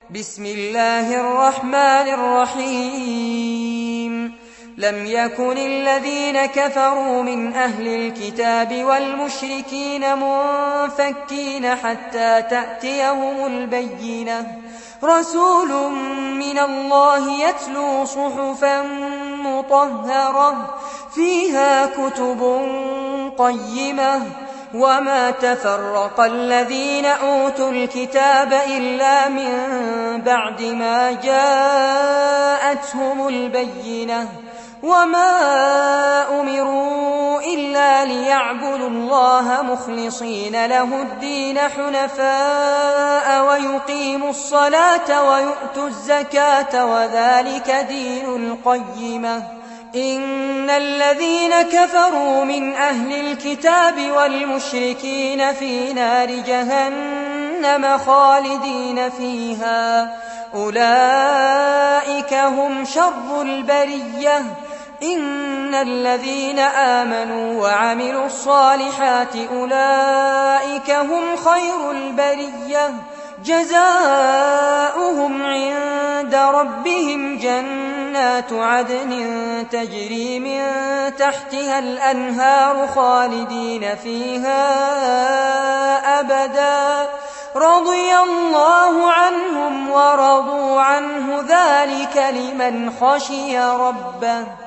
بسم الله الرحمن الرحيم لم يكن الذين كفروا من أهل الكتاب والمشركين منفكين حتى تأتيهم البينة رسول من الله يتلو صحفا مطهرة فيها كتب قيمة وما تفرق الذين أوتوا الكتاب إلا من بعد ما جاءتهم البينة وما أمروا إلا ليعبدوا الله مخلصين له الدين حنفاء ويقيموا الصلاة ويؤتوا الزكاة وذلك دين القيمة إن الذين كفروا من أهل الكتاب والمشركين في نار جهنم خالدين فيها أولئك هم شر البرية إن الذين آمنوا وعملوا الصالحات أولئك هم خير البرية جزاؤهم عند ربهم جنات عدن تجري من تحتها الأنهار خالدين فيها أبدا رضي الله عنهم ورضوا عنه ذلك لمن خشي ربه